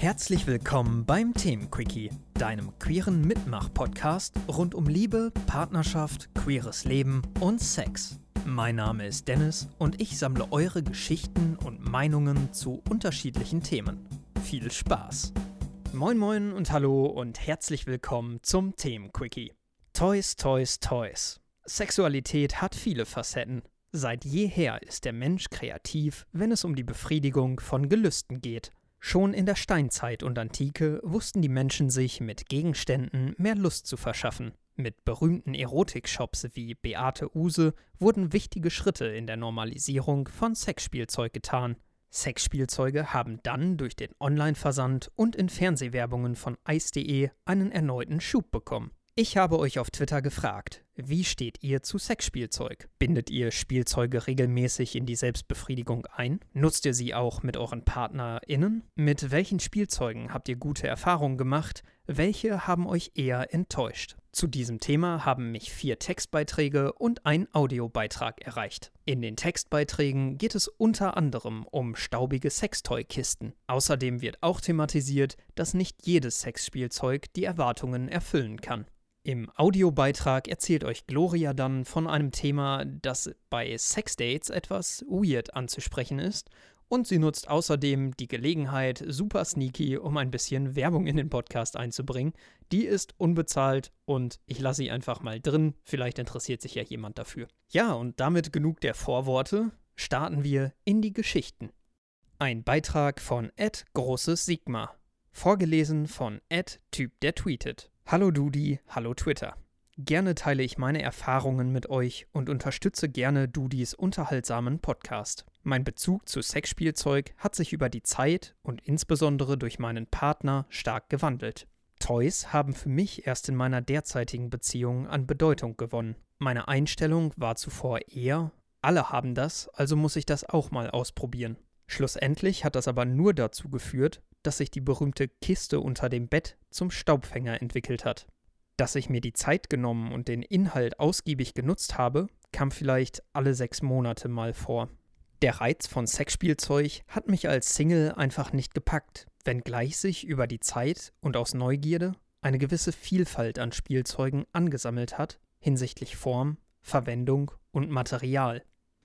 Herzlich willkommen beim Themenquickie, deinem queeren Mitmach-Podcast rund um Liebe, Partnerschaft, queeres Leben und Sex. Mein Name ist Dennis und ich sammle eure Geschichten und Meinungen zu unterschiedlichen Themen. Viel Spaß! Moin moin und hallo und herzlich willkommen zum Themenquickie. Toys, Toys, Toys. Sexualität hat viele Facetten. Seit jeher ist der Mensch kreativ, wenn es um die Befriedigung von Gelüsten geht. Schon in der Steinzeit und Antike wussten die Menschen sich mit Gegenständen mehr Lust zu verschaffen. Mit berühmten Erotik-Shops wie Beate Uhse wurden wichtige Schritte in der Normalisierung von Sexspielzeug getan. Sexspielzeuge haben dann durch den Online-Versand und in Fernsehwerbungen von Eis.de einen erneuten Schub bekommen. Ich habe euch auf Twitter gefragt, wie steht ihr zu Sexspielzeug? Bindet ihr Spielzeuge regelmäßig in die Selbstbefriedigung ein? Nutzt ihr sie auch mit euren PartnerInnen? Mit welchen Spielzeugen habt ihr gute Erfahrungen gemacht? Welche haben euch eher enttäuscht? Zu diesem Thema haben mich 4 Textbeiträge und ein Audiobeitrag erreicht. In den Textbeiträgen geht es unter anderem um staubige Sextoy-Kisten. Außerdem wird auch thematisiert, dass nicht jedes Sexspielzeug die Erwartungen erfüllen kann. Im Audiobeitrag erzählt euch Gloria dann von einem Thema, das bei Sexdates etwas weird anzusprechen ist, und sie nutzt außerdem die Gelegenheit super sneaky, um ein bisschen Werbung in den Podcast einzubringen. Die ist unbezahlt und ich lasse sie einfach mal drin, vielleicht interessiert sich ja jemand dafür. Ja, und damit genug der Vorworte, starten wir in die Geschichten. Ein Beitrag von @großes_Sigma, vorgelesen von @Typ, der tweetet. Hallo Dudi, hallo Twitter. Gerne teile ich meine Erfahrungen mit euch und unterstütze gerne Dudis unterhaltsamen Podcast. Mein Bezug zu Sexspielzeug hat sich über die Zeit und insbesondere durch meinen Partner stark gewandelt. Toys haben für mich erst in meiner derzeitigen Beziehung an Bedeutung gewonnen. Meine Einstellung war zuvor eher, alle haben das, also muss ich das auch mal ausprobieren. Schlussendlich hat das aber nur dazu geführt, dass sich die berühmte Kiste unter dem Bett zum Staubfänger entwickelt hat. Dass ich mir die Zeit genommen und den Inhalt ausgiebig genutzt habe, kam vielleicht alle 6 Monate mal vor. Der Reiz von Sexspielzeug hat mich als Single einfach nicht gepackt, wenngleich sich über die Zeit und aus Neugierde eine gewisse Vielfalt an Spielzeugen angesammelt hat, hinsichtlich Form, Verwendung und Material.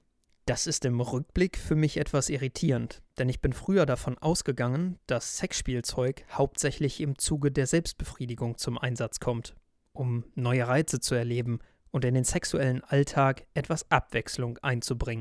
Das ist im Rückblick für mich etwas irritierend, denn ich bin früher davon ausgegangen, dass Sexspielzeug hauptsächlich im Zuge der Selbstbefriedigung zum Einsatz kommt, um neue Reize zu erleben und in den sexuellen Alltag etwas Abwechslung einzubringen.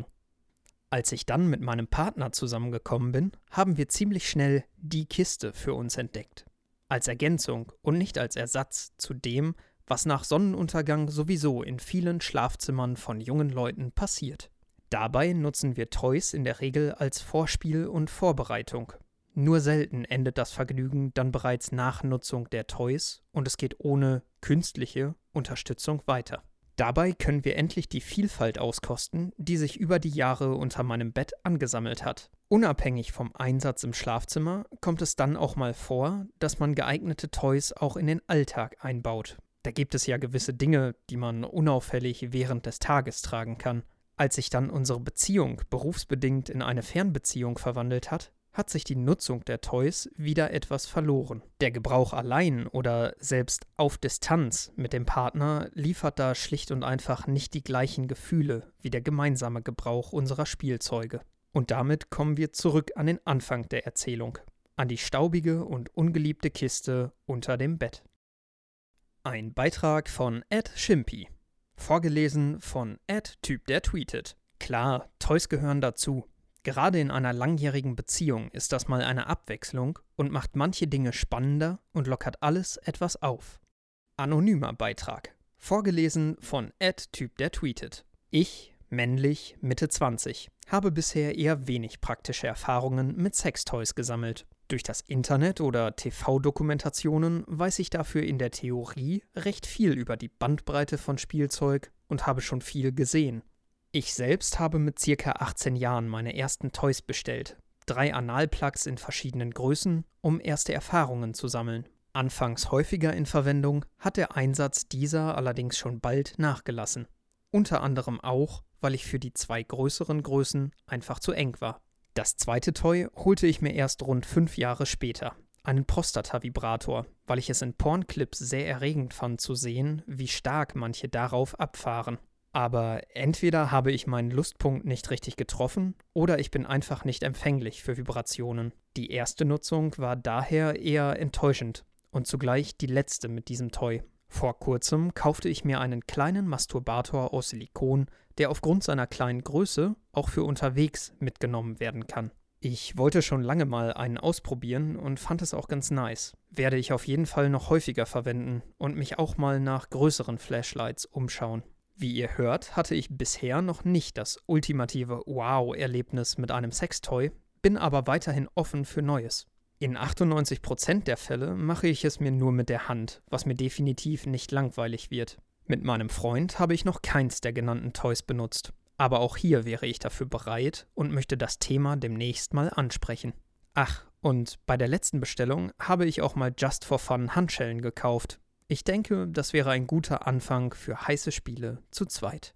Als ich dann mit meinem Partner zusammengekommen bin, haben wir ziemlich schnell die Kiste für uns entdeckt. Als Ergänzung und nicht als Ersatz zu dem, was nach Sonnenuntergang sowieso in vielen Schlafzimmern von jungen Leuten passiert. Dabei nutzen wir Toys in der Regel als Vorspiel und Vorbereitung. Nur selten endet das Vergnügen dann bereits nach Nutzung der Toys und es geht ohne künstliche Unterstützung weiter. Dabei können wir endlich die Vielfalt auskosten, die sich über die Jahre unter meinem Bett angesammelt hat. Unabhängig vom Einsatz im Schlafzimmer kommt es dann auch mal vor, dass man geeignete Toys auch in den Alltag einbaut. Da gibt es ja gewisse Dinge, die man unauffällig während des Tages tragen kann. Als sich dann unsere Beziehung berufsbedingt in eine Fernbeziehung verwandelt hat, hat sich die Nutzung der Toys wieder etwas verloren. Der Gebrauch allein oder selbst auf Distanz mit dem Partner liefert da schlicht und einfach nicht die gleichen Gefühle wie der gemeinsame Gebrauch unserer Spielzeuge. Und damit kommen wir zurück an den Anfang der Erzählung, an die staubige und ungeliebte Kiste unter dem Bett. Ein Beitrag von @Shimpi. Vorgelesen von @Typ, der tweetet. Klar, Toys gehören dazu. Gerade in einer langjährigen Beziehung ist das mal eine Abwechslung und macht manche Dinge spannender und lockert alles etwas auf. Anonymer Beitrag. Vorgelesen von @Typ, der tweetet. Ich, männlich, Mitte 20, habe bisher eher wenig praktische Erfahrungen mit Sextoys gesammelt. Durch das Internet oder TV-Dokumentationen weiß ich dafür in der Theorie recht viel über die Bandbreite von Spielzeug und habe schon viel gesehen. Ich selbst habe mit ca. 18 Jahren meine ersten Toys bestellt. 3 Analplugs in verschiedenen Größen, um erste Erfahrungen zu sammeln. Anfangs häufiger in Verwendung, hat der Einsatz dieser allerdings schon bald nachgelassen. Unter anderem auch, weil ich für die 2 größeren Größen einfach zu eng war. Das zweite Toy holte ich mir erst rund 5 Jahre später, einen Prostata-Vibrator, weil ich es in Pornclips sehr erregend fand zu sehen, wie stark manche darauf abfahren. Aber entweder habe ich meinen Lustpunkt nicht richtig getroffen oder ich bin einfach nicht empfänglich für Vibrationen. Die erste Nutzung war daher eher enttäuschend und zugleich die letzte mit diesem Toy. Vor kurzem kaufte ich mir einen kleinen Masturbator aus Silikon, der aufgrund seiner kleinen Größe auch für unterwegs mitgenommen werden kann. Ich wollte schon lange mal einen ausprobieren und fand es auch ganz nice. Werde ich auf jeden Fall noch häufiger verwenden und mich auch mal nach größeren Flashlights umschauen. Wie ihr hört, hatte ich bisher noch nicht das ultimative Wow-Erlebnis mit einem Sextoy, bin aber weiterhin offen für Neues. In 98% der Fälle mache ich es mir nur mit der Hand, was mir definitiv nicht langweilig wird. Mit meinem Freund habe ich noch keins der genannten Toys benutzt, aber auch hier wäre ich dafür bereit und möchte das Thema demnächst mal ansprechen. Ach, und bei der letzten Bestellung habe ich auch mal just for fun Handschellen gekauft. Ich denke, das wäre ein guter Anfang für heiße Spiele zu zweit.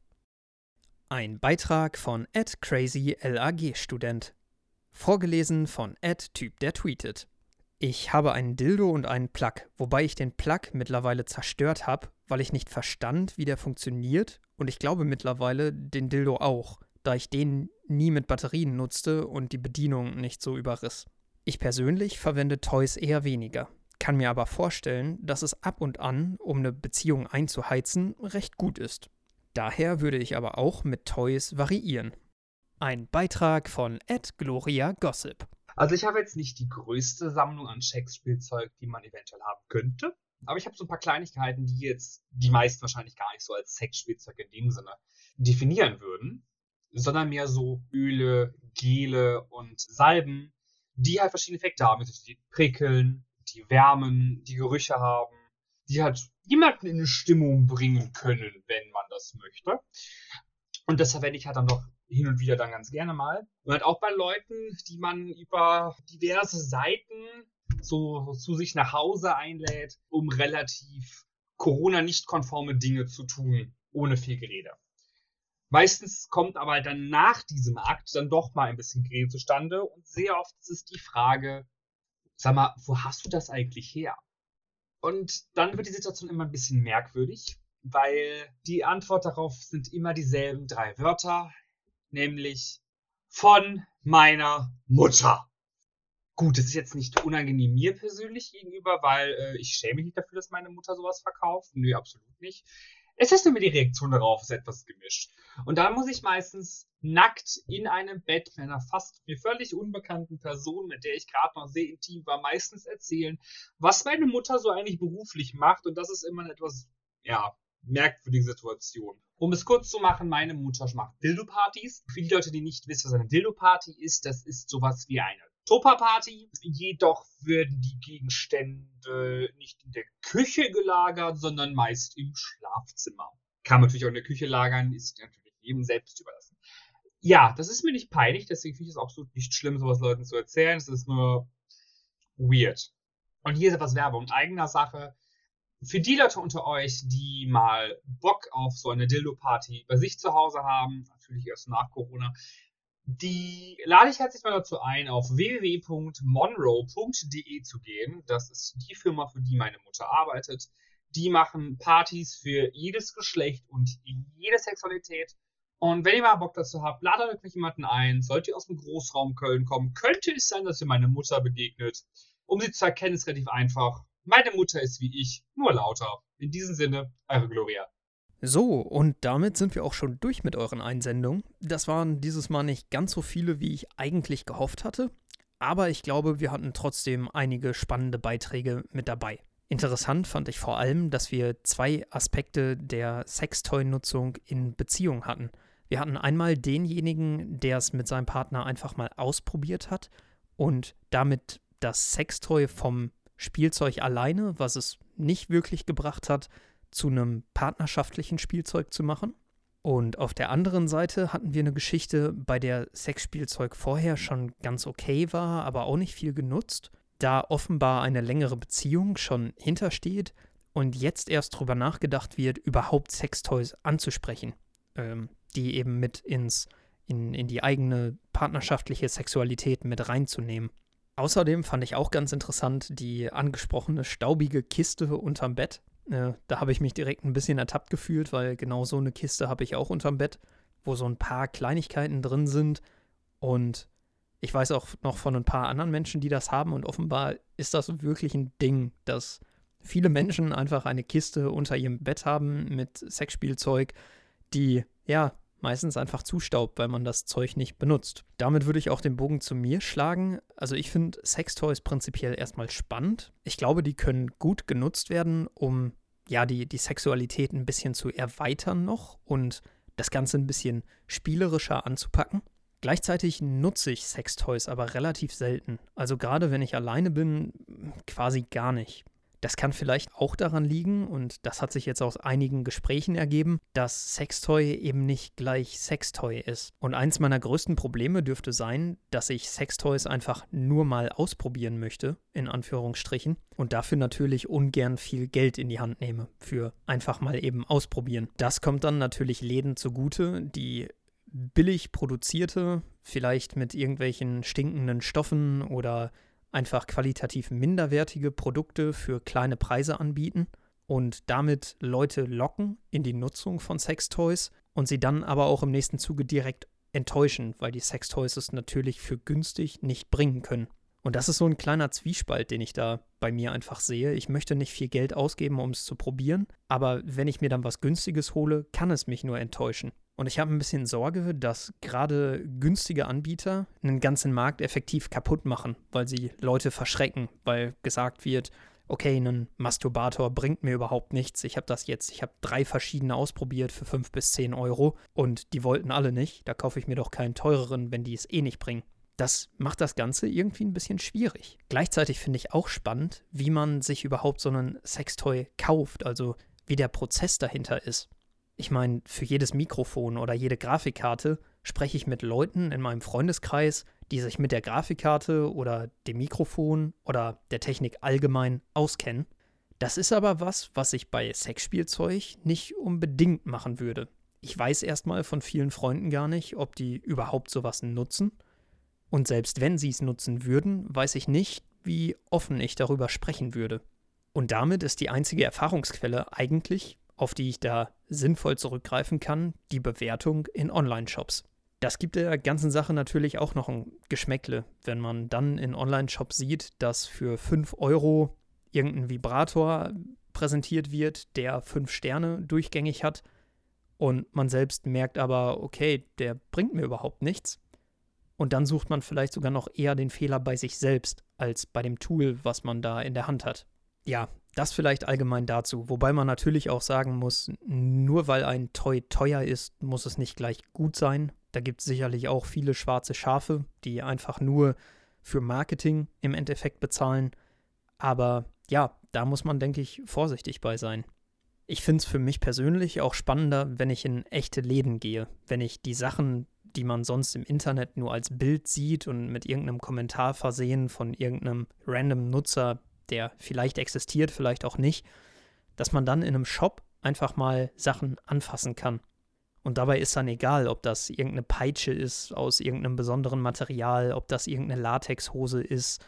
Ein Beitrag von @crazyLAG-Student. Vorgelesen von @Typ, der tweetet. Ich habe einen Dildo und einen Plug, wobei ich den Plug mittlerweile zerstört habe, weil ich nicht verstand, wie der funktioniert, und ich glaube mittlerweile den Dildo auch, da ich den nie mit Batterien nutzte und die Bedienung nicht so überriss. Ich persönlich verwende Toys eher weniger. Kann mir aber vorstellen, dass es ab und an, um eine Beziehung einzuheizen, recht gut ist. Daher würde ich aber auch mit Toys variieren. Ein Beitrag von @GloriaGossip. Also ich habe jetzt nicht die größte Sammlung an Sexspielzeug, die man eventuell haben könnte, aber ich habe so ein paar Kleinigkeiten, die jetzt die meisten wahrscheinlich gar nicht so als Sexspielzeug in dem Sinne definieren würden, sondern mehr so Öle, Gele und Salben, die halt verschiedene Effekte haben, die prickeln, die wärmen, die Gerüche haben, die halt jemanden in eine Stimmung bringen können, wenn man das möchte. Und das verwende ich halt dann doch hin und wieder dann ganz gerne mal. Und halt auch bei Leuten, die man über diverse Seiten so zu sich nach Hause einlädt, um relativ Corona-nicht-konforme Dinge zu tun, ohne viel Gerede. Meistens kommt aber dann nach diesem Akt dann doch mal ein bisschen Gerede zustande und sehr oft ist es die Frage, sag mal, wo hast du das eigentlich her? Und dann wird die Situation immer ein bisschen merkwürdig, weil die Antwort darauf sind immer dieselben 3 Wörter, nämlich von meiner Mutter. Gut, das ist jetzt nicht unangenehm mir persönlich gegenüber, weil ich schäme mich nicht dafür, dass meine Mutter sowas verkauft. Nö, absolut nicht. Es ist nur die Reaktion darauf, ist etwas gemischt. Und da muss ich meistens nackt in einem Bett mit einer fast mir völlig unbekannten Person, mit der ich gerade noch sehr intim war, meistens erzählen, was meine Mutter so eigentlich beruflich macht. Und das ist immer eine etwas, merkwürdige Situation. Um es kurz zu machen, meine Mutter macht Dildo-Partys. Für die Leute, die nicht wissen, was eine Dildo-Party ist, das ist sowas wie eine Tupper-Party. Jedoch werden die Gegenstände nicht in der Küche gelagert, sondern meist im Schlafzimmer. Kann man natürlich auch in der Küche lagern, ist natürlich jedem selbst überlassen. Ja, das ist mir nicht peinlich, deswegen finde ich es absolut nicht schlimm, sowas Leuten zu erzählen. Es ist nur weird. Und hier ist etwas Werbung in eigener Sache. Für die Leute unter euch, die mal Bock auf so eine Dildo-Party bei sich zu Hause haben, natürlich erst nach Corona, die lade ich herzlich mal dazu ein, auf www.monroe.de zu gehen. Das ist die Firma, für die meine Mutter arbeitet. Die machen Partys für jedes Geschlecht und jede Sexualität. Und wenn ihr mal Bock dazu habt, ladet euch jemanden ein. Sollt ihr aus dem Großraum Köln kommen, könnte es sein, dass ihr meine Mutter begegnet. Um sie zu erkennen, ist relativ einfach. Meine Mutter ist wie ich, nur lauter. In diesem Sinne, eure Gloria. So, und damit sind wir auch schon durch mit euren Einsendungen. Das waren dieses Mal nicht ganz so viele, wie ich eigentlich gehofft hatte, aber ich glaube, wir hatten trotzdem einige spannende Beiträge mit dabei. Interessant fand ich vor allem, dass wir 2 Aspekte der Sextoy-Nutzung in Beziehung hatten. Wir hatten einmal denjenigen, der es mit seinem Partner einfach mal ausprobiert hat und damit das Sextoy vom Spielzeug alleine, was es nicht wirklich gebracht hat, zu einem partnerschaftlichen Spielzeug zu machen. Und auf der anderen Seite hatten wir eine Geschichte, bei der Sexspielzeug vorher schon ganz okay war, aber auch nicht viel genutzt, da offenbar eine längere Beziehung schon hintersteht und jetzt erst drüber nachgedacht wird, überhaupt Sextoys anzusprechen, die eben mit in die eigene partnerschaftliche Sexualität mit reinzunehmen. Außerdem fand ich auch ganz interessant die angesprochene staubige Kiste unterm Bett. Da habe ich mich direkt ein bisschen ertappt gefühlt, weil genau so eine Kiste habe ich auch unterm Bett, wo so ein paar Kleinigkeiten drin sind. Und ich weiß auch noch von ein paar anderen Menschen, die das haben. Und offenbar ist das wirklich ein Ding, dass viele Menschen einfach eine Kiste unter ihrem Bett haben mit Sexspielzeug, die, ja, meistens einfach zustaubt, weil man das Zeug nicht benutzt. Damit würde ich auch den Bogen zu mir schlagen. Also ich finde Sextoys prinzipiell erstmal spannend. Ich glaube, die können gut genutzt werden, um ja die Sexualität ein bisschen zu erweitern noch und das Ganze ein bisschen spielerischer anzupacken. Gleichzeitig nutze ich Sextoys aber relativ selten. Also gerade wenn ich alleine bin, quasi gar nicht. Das kann vielleicht auch daran liegen, und das hat sich jetzt aus einigen Gesprächen ergeben, dass Sextoy eben nicht gleich Sextoy ist. Und eins meiner größten Probleme dürfte sein, dass ich Sextoys einfach nur mal ausprobieren möchte, in Anführungsstrichen, und dafür natürlich ungern viel Geld in die Hand nehme, für einfach mal eben ausprobieren. Das kommt dann natürlich Läden zugute, die billig produzierte, vielleicht mit irgendwelchen stinkenden Stoffen oder einfach qualitativ minderwertige Produkte für kleine Preise anbieten und damit Leute locken in die Nutzung von Sextoys und sie dann aber auch im nächsten Zuge direkt enttäuschen, weil die Sextoys es natürlich für günstig nicht bringen können. Und das ist so ein kleiner Zwiespalt, den ich da bei mir einfach sehe. Ich möchte nicht viel Geld ausgeben, um es zu probieren, aber wenn ich mir dann was Günstiges hole, kann es mich nur enttäuschen. Und ich habe ein bisschen Sorge, dass gerade günstige Anbieter einen ganzen Markt effektiv kaputt machen, weil sie Leute verschrecken, weil gesagt wird, okay, ein Masturbator bringt mir überhaupt nichts. Ich habe 3 verschiedene ausprobiert für 5 bis 10 Euro und die wollten alle nicht. Da kaufe ich mir doch keinen teureren, wenn die es eh nicht bringen. Das macht das Ganze irgendwie ein bisschen schwierig. Gleichzeitig finde ich auch spannend, wie man sich überhaupt so einen Sextoy kauft, also wie der Prozess dahinter ist. Ich meine, für jedes Mikrofon oder jede Grafikkarte spreche ich mit Leuten in meinem Freundeskreis, die sich mit der Grafikkarte oder dem Mikrofon oder der Technik allgemein auskennen. Das ist aber was ich bei Sexspielzeug nicht unbedingt machen würde. Ich weiß erstmal von vielen Freunden gar nicht, ob die überhaupt sowas nutzen. Und selbst wenn sie es nutzen würden, weiß ich nicht, wie offen ich darüber sprechen würde. Und damit ist die einzige Erfahrungsquelle eigentlich, auf die ich da sinnvoll zurückgreifen kann, die Bewertung in Online-Shops. Das gibt der ganzen Sache natürlich auch noch ein Geschmäckle, wenn man dann in Online-Shops sieht, dass für 5 Euro irgendein Vibrator präsentiert wird, der 5 Sterne durchgängig hat und man selbst merkt aber, okay, der bringt mir überhaupt nichts. Und dann sucht man vielleicht sogar noch eher den Fehler bei sich selbst, als bei dem Tool, was man da in der Hand hat. Ja, das vielleicht allgemein dazu, wobei man natürlich auch sagen muss, nur weil ein Toy teuer ist, muss es nicht gleich gut sein. Da gibt es sicherlich auch viele schwarze Schafe, die einfach nur für Marketing im Endeffekt bezahlen. Aber ja, da muss man, denke ich, vorsichtig bei sein. Ich finde es für mich persönlich auch spannender, wenn ich in echte Läden gehe, wenn ich die Sachen, die man sonst im Internet nur als Bild sieht und mit irgendeinem Kommentar versehen von irgendeinem random Nutzer, der vielleicht existiert, vielleicht auch nicht, dass man dann in einem Shop einfach mal Sachen anfassen kann. Und dabei ist dann egal, ob das irgendeine Peitsche ist aus irgendeinem besonderen Material, ob das irgendeine Latexhose ist,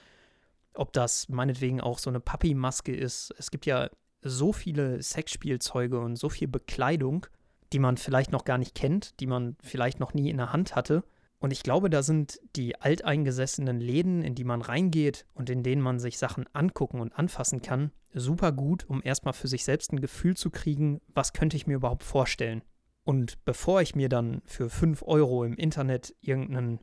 ob das meinetwegen auch so eine Papi-Maske ist. Es gibt ja so viele Sexspielzeuge und so viel Bekleidung, die man vielleicht noch gar nicht kennt, die man vielleicht noch nie in der Hand hatte. Und ich glaube, da sind die alteingesessenen Läden, in die man reingeht und in denen man sich Sachen angucken und anfassen kann, super gut, um erstmal für sich selbst ein Gefühl zu kriegen, was könnte ich mir überhaupt vorstellen. Und bevor ich mir dann für 5 Euro im Internet irgendeinen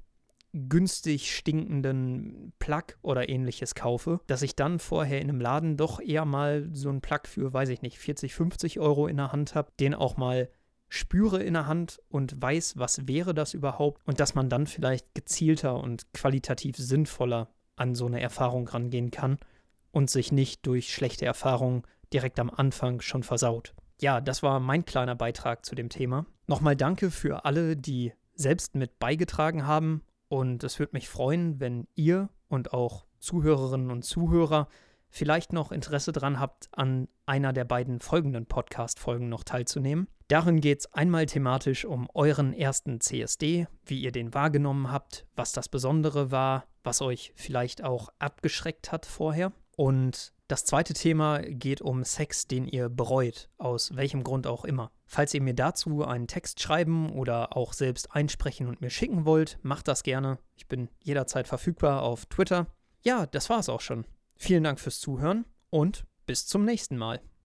günstig stinkenden Plug oder ähnliches kaufe, dass ich dann vorher in einem Laden doch eher mal so einen Plug für, weiß ich nicht, 40, 50 Euro in der Hand habe, den auch mal spüre in der Hand und weiß, was wäre das überhaupt und dass man dann vielleicht gezielter und qualitativ sinnvoller an so eine Erfahrung rangehen kann und sich nicht durch schlechte Erfahrungen direkt am Anfang schon versaut. Ja, das war mein kleiner Beitrag zu dem Thema. Nochmal danke für alle, die selbst mit beigetragen haben und es würde mich freuen, wenn ihr und auch Zuhörerinnen und Zuhörer vielleicht noch Interesse dran habt, an einer der beiden folgenden Podcast-Folgen noch teilzunehmen. Darin geht es einmal thematisch um euren ersten CSD, wie ihr den wahrgenommen habt, was das Besondere war, was euch vielleicht auch abgeschreckt hat vorher. Und das zweite Thema geht um Sex, den ihr bereut, aus welchem Grund auch immer. Falls ihr mir dazu einen Text schreiben oder auch selbst einsprechen und mir schicken wollt, macht das gerne. Ich bin jederzeit verfügbar auf Twitter. Ja, das war's auch schon. Vielen Dank fürs Zuhören und bis zum nächsten Mal.